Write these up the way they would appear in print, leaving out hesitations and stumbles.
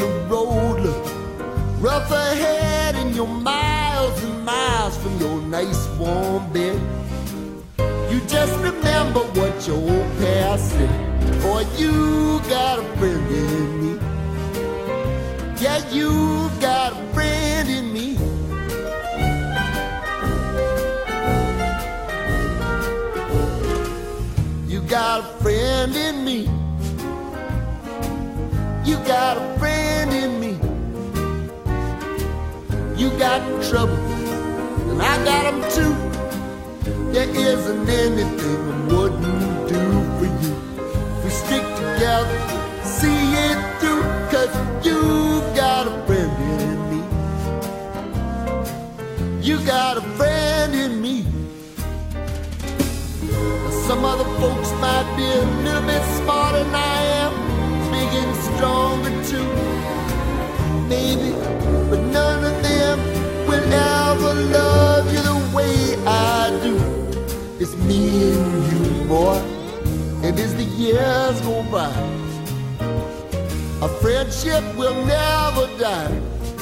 the road look rough ahead and you're miles and miles from your nice warm bed, you just remember what your old past said. Boy, you got a friend in me. Yeah, you got a friend in me. You got a friend in me. You got a friend in me. You got trouble, and I got them too. There isn't anything I wouldn't do for you. If we stick together, see it through, 'cause you got a friend in me. You got a friend in me. Some other folks might be a little bit smarter than I am, big and stronger too, maybe, but none of them will ever love you the way I do. It's me and you, boy, and as the years go by, our friendship will never die.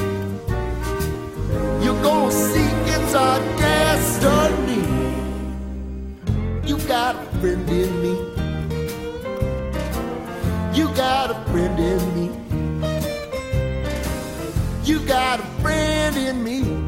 You're gonna see it's our destiny. You got a friend in me. You got a friend in me. You got a friend in me.